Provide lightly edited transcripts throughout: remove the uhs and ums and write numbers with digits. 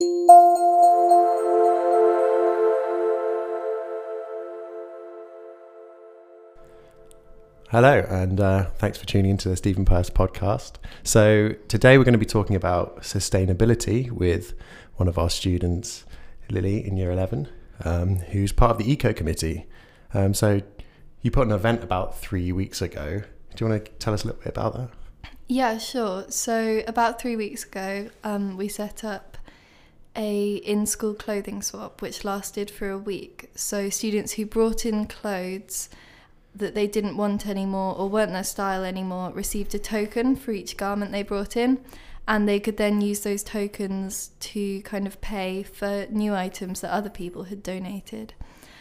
Hello, and thanks for tuning into the Stephen Peirce podcast. So today we're going to be talking about sustainability with one of our students, Lily, in Year 11, who's part of the Eco Committee. So you put an event about 3 weeks ago. Do you want to tell us a little bit about that? Yeah, sure. So about 3 weeks ago, we set up a in-school clothing swap, which lasted for a week. So students who brought in clothes that they didn't want anymore or weren't their style anymore received a token for each garment they brought in, and they could then use those tokens to kind of pay for new items that other people had donated.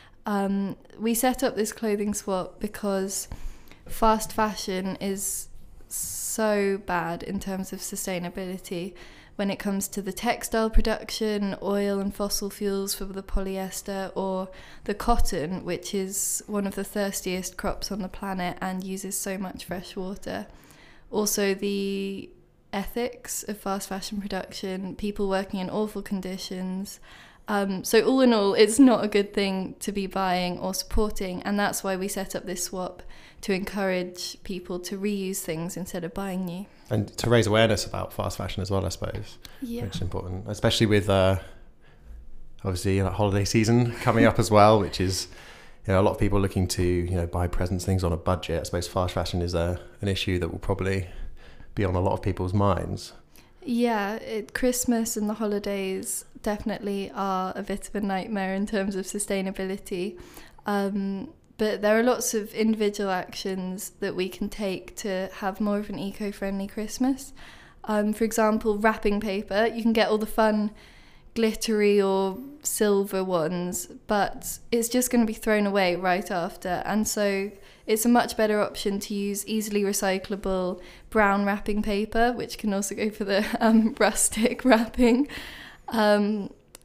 We set up this clothing swap because fast fashion is so bad in terms of sustainability when it comes to the textile production, oil and fossil fuels for the polyester, or the cotton, which is one of the thirstiest crops on the planet and uses so much fresh water. Also the ethics of fast fashion production, people working in awful conditions. So all in all, it's not a good thing to be buying or supporting, and that's why we set up this swap, to encourage people to reuse things instead of buying new. And to raise awareness about fast fashion as well, I suppose. Yeah. Which is important, especially with obviously holiday season coming up as well, which is a lot of people looking to buy presents, things on a budget. I suppose fast fashion is an issue that will probably be on a lot of people's minds. Yeah, Christmas and the holidays definitely are a bit of a nightmare in terms of sustainability. But there are lots of individual actions that we can take to have more of an eco-friendly Christmas. For example, wrapping paper. You can get all the fun glittery or silver ones, but it's just going to be thrown away right after. And so it's a much better option to use easily recyclable brown wrapping paper, which can also go for the rustic wrapping. And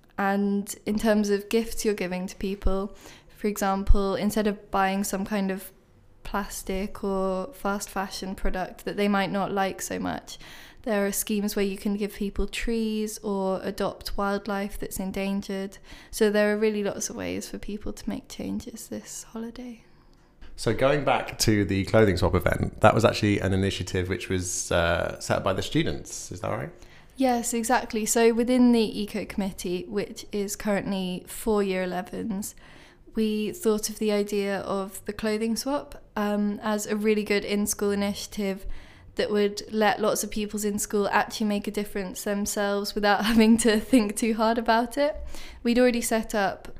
in terms of gifts you're giving to people, for example, instead of buying some kind of plastic or fast fashion product that they might not like so much, there are schemes where you can give people trees or adopt wildlife that's endangered. So there are really lots of ways for people to make changes this holiday. So going back to the clothing swap event, that was actually an initiative which was set up by the students, is that right? Yes, exactly. So within the Eco Committee, which is currently 4 Year 11s, we thought of the idea of the clothing swap as a really good in-school initiative that would let lots of pupils in school actually make a difference themselves without having to think too hard about it. We'd already set up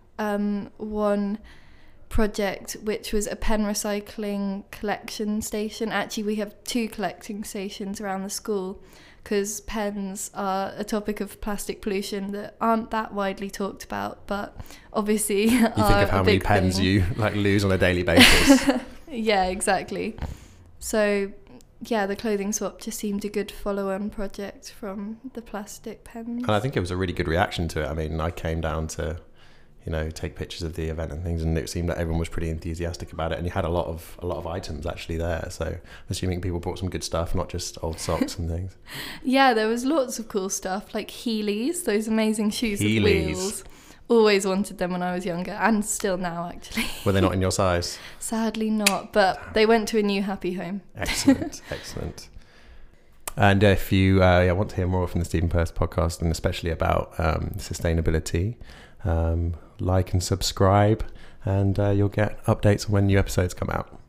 one project, which was a pen recycling collection station. Actually, we have 2 collecting stations around the school, because pens are a topic of plastic pollution that aren't that widely talked about, but obviously you think of how many pens you lose on a daily basis. Yeah, exactly. So yeah, the clothing swap just seemed a good follow-on project from the plastic pens. And I think it was a really good reaction to it. I mean, I came down to take pictures of the event and things, and it seemed that everyone was pretty enthusiastic about it, and you had a lot of items actually there, so I'm assuming people brought some good stuff, not just old socks and things. Yeah, there was lots of cool stuff, like Heelys, those amazing shoes with wheels. Always wanted them when I was younger, and still now actually. Were they not in your size? Sadly not, but they went to a new happy home. Excellent. And if you want to hear more from the Stephen Peirce podcast, and especially about sustainability, like and subscribe, and you'll get updates on when new episodes come out.